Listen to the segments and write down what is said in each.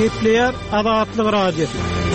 Gepleýär Azatlyk radiosu.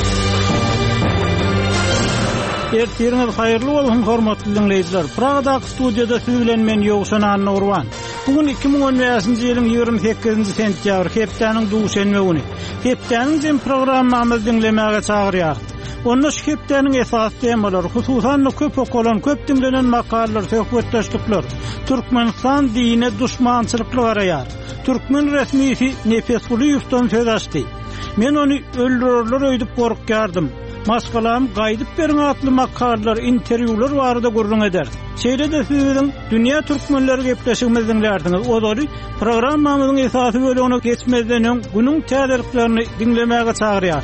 Ertirňiz haýyrly bolsun hormatly dinleýijiler. Pragada studiýada siz bilen men Ýogşan Annurwan. Bugün 2015-nji ýylyň 28-nji sentýabr, hepdeniň duşanby güni. Hepdeniň jem programmamy dinlemäge çagyrýar. Onda şu hepdeniň esas temalar, hususan köp okulan, köp dinlenen makalar, söhbetdeşlikler. Türkmenistan dine düşmançylykly garaýar. Türkmen resmisi Nefes Guliýowdan söz açdy. Men onu öldürürler öýdüp gorkýardım. Maskalam gaýdyp beriň atly makallar, interwýular barada gurrun eder. Şeýle de sizin dünýä türkmenleri gepleşigimizi dinlerdiňiz. Olary programmamyzyň esasy bölügine geçmezden öň günüň täzeliklerini dinlemäge çagyrýar.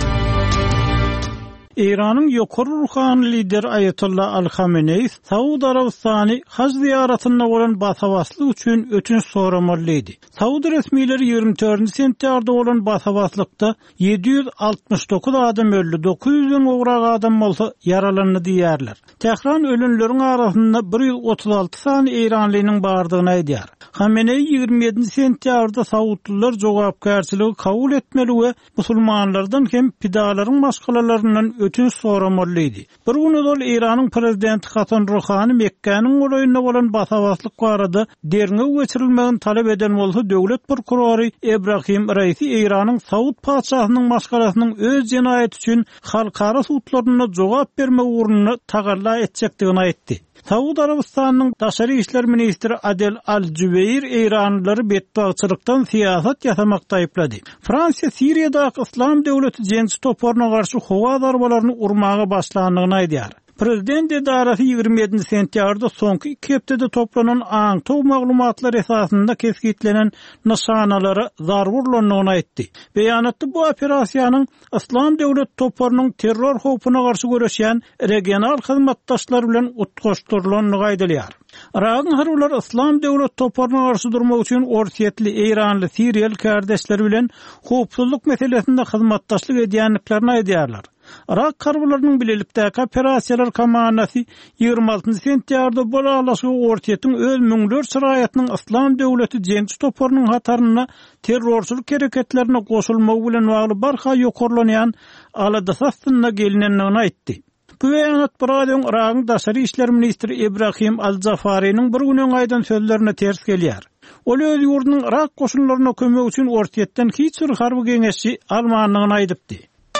İran'ın ýokary ruhany lider Ayatollah Al-Khamenei Saudi Arabistany haj ziyaretinde bolan basawaslyk üçin ötünç soramalydy. Saudi resmileri 24 sentýarda bolan basawaslykda 769 adam öldü, 900'den ugrak adam bolsa yaralandy diýerler. Tehran ölünleriň arasynda 136 sany İranlynyň bardygyny aýdýar. Khamenei 27 sentýarda Saudlylar jogapkärçiligi kabul etmeli we musulmanlardan hem pidalaryň başgalalaryndan ötünç soramalydy. Bir günü İranyň prezidenti Hasan Rouhani Mekke'niň golaýyna bolan basawaslyk barada derňe geçirilmegini talep eden bolsa döwlet prokurory Ebrahim Raisi İranyň Saud paçasynyň başgalasynyň öz jenaýaty üçin halkara sudlaryna jogap berme uğruna tagalla etjekdigini aýtdy. Saud Arabistanyň Daşary işler ministri Adel Al-Jubeir İranlylary betbagçylykdan siýasat ýasamakda aýplady. Fransiýa Siriýadaky İslam döwleti jensi toparyna garşy howa darbalaryny urmaga başlandygyny aýdýar. Prezident edarasy 27 sentýarda soňky 2 hepdede toplanan aňtaw maglumatlar esasynda keskitlenen nişanalara zarurlanýanyny aýtdy. Beýanatda bu operasiýanyň İslam döwlet toparynyň terror howpuna garşy görüşýän regional hyzmatdaşlar bilen utgaşdyrylanyny gaýdalýar. Iraqyň harbylar İslam döwlet toparyna garşy durmak üçin orsiýetli İranly Siriýal kardeşleri bilen howpsuzlyk meselesinde hyzmatdaşlyk edýänliklerini aýdýarlar. Irak karbylarynyň bilelikdäki operasiýalar komandasy 26 sentýarda bolalaşy ortiýetiň öz müňler şiraýatynyň İslam döwleti jensi toparynyň hataryna terrorçylyk hereketlerine goşulmak bilen bagly barha ýokarlanýan aladasatsyna gelinendigini aýtdy. Bu beýanat Irak'ın Daşary işler ministri Ebrahim Al-Zafari'nin bir günün aýdan sözlerine ters gelýär. Ol öz ýurdunyň Irak goşunlaryna kömek üçin ortiýetden hiç bir harby geňeşi almanlygyny aýdypdy.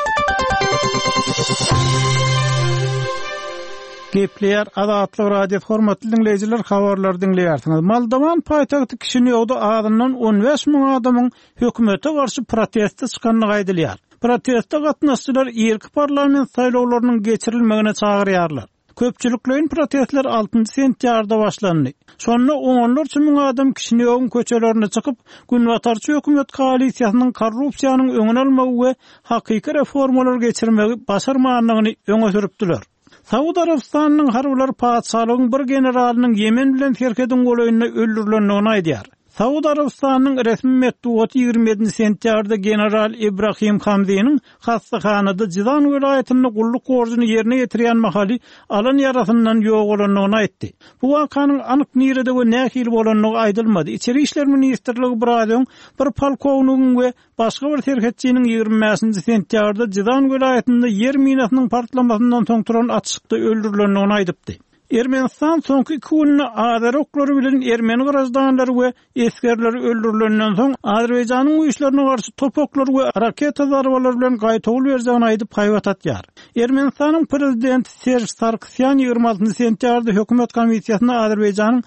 Gepleýär Azatlyk radiosu hormatly dinleýijiler, habarlar dinleýärsiňiz. Moldowan paýtagty Kişinewde adyndan 15 000 adamyň hökümete garşy protestde çykanyny gaýdylýar. Protestde gatnaşçylar ilk parlament saýlawlarynyň geçirilmegine çagyrýarlar. Köpçüliklerin protestler 6 sentýarda başlandy. Sonra onlarca ming adam Kişinewň köçelerine çykyp günwatarçy hökümet koalisiýasynyň korrupsiýanyň öňüne almagy we hakyky reformalar geçirmegi başarmanlygyny öňe sürüpdiler. Saud Arabistanyň harbylar paçalygyň bir generalynyň Yemen bilen Terkeden golaýyna öldürilendigini aýdýar. Saud Arabistanyň resmi metbuaty 27 sentýarda general Ibrahim Hamdiýanyň hastahanada Jizan welaýatyny gulluk borjyny ýerine ýetirýän mahaly alan ýarasyndan ýok bolanlygyny aýtdy. Bu wakanyň anyk nirede we nähil bolanlygy aýdylmady. İçeri işler ministrligi bir polkownigiň we başga bir terhetçiniň 25 sentýarda Jizan welaýatynda ýer minasynyň partlamasyndan soň turan atışykda öldürilendigini aýdypdy. Ermenistan soňky 2 günde Azeri oklary bilen Ermeni garaşdanlary we eskerleri öldürilenden soň Azerbaýjanyň güýçlerine garşy topoklar we raketa zarbalary bilen gaýtawl berjegini aýdyp haýbat atýar. Ermenistanyň prezidenti Serj Sargsyan 26 sentýarda hökümet komisiýasyna Azerbaýjanyň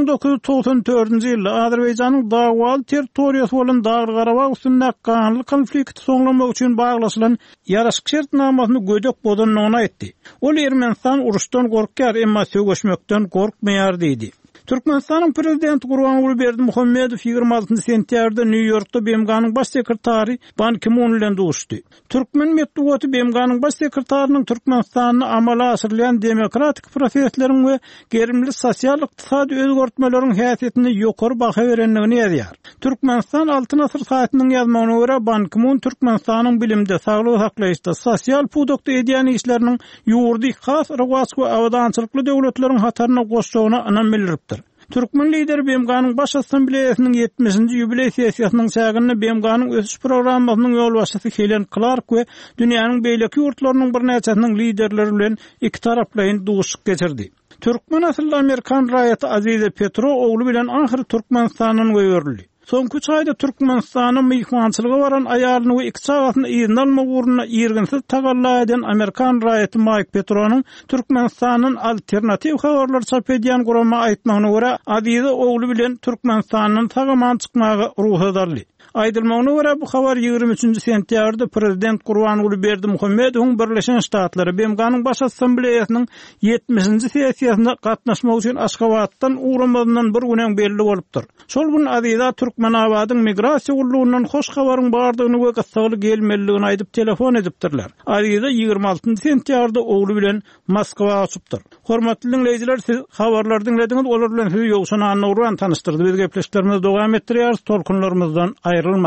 1994-nji ýylda Azerbaýjanyň dagwal territoriýasy bolan Dağly Garabag üstünde kanly konflikti soňlamak üçin baglaşylan ýaraşyk şertnamasyny gödek bodanlygyny aýtdy. Ol Ermenistan uruşdan gorkýar, emma söýleşmekden gorkmaýar diýdi. Türkmenistanyň prezidenti Gurbanguly Berdimuhammedow 26 sentýarda New Yorkda BMG'nyň baş sekretary Ban Ki-moon bilen duşdy. Türkmen metbuaty BMG'nyň baş sekretärining Türkmenistanyny amala asyrlayan demokratik prosesleriň we gerimli sosial-ykdysady özgertmeleriň häsiýetini ýokary baha berenligini ýazýar. Türkmenistan Altyn asyr saýatynyň ýazmagyna görä Ban Ki-moon Türkmenistanyň bilimde, saglyk saklaýyşda, sosial pudokda edýän işleriniň ýurdy has rewaj we awdançylykly döwletleriň hataryna goşjagyna anam bildiripdir. Türkmen lideri BMG'nın baş assambleýasynyň 70-nji ýubiley sessiýasynyň çägini BMG'nın ösüş programmasynyň ýolbaşçysy Helen Clark we dünýäniň beýleki ýurtlarynyň bir näçesiniň liderleri bilen iki taraplaryň duşuk geçirdi. Türkmen asylly Amerikan raýaty Azize Petro oglu bilen ahir Türkmenistanyň göýürildi. Soňky 3 aýda Türkmenistanyň myhmançylyga baran aýalyny we iki çagatyny ýygyny almak ugruna ýerginsiz tagalla eden Amerikan raýaty Mike Petro'nun Türkmenistanyň alternativ habarlar çap edýän gurama aýtmagyna görä Azize oglu bilen Türkmenistanyň tagaman çykmagy ruhsadarly. Aýdylmagyna görä bu habar 23 sentýabrda prezident Gurbanuly Berdimuhammedowyň Birleşen Ştatlary BMG'nyň baş assambleýasynyň 70-nji sessiýasynda gatnaşmak üçin Aşgabatdan uğramadığından bir günen belli bolupdyr. Şol gün Aziza Türkmenabadyň migrasiýa gurulundan hoş habaryň bardygyny we gysgaly gelmeligini aýdyp telefon edipdirler. Aziza 26 sentýarda oglu bilen Moskwa açypdyr. Hormatly dinleýijiler, siz habarlar dinlediňiz, olar bilen sizi ýogşan anny urgan tanışdyrdy. Biz gepleşlerimizi dowam etdirýäris, tolkunlarymyzdan aýrylma.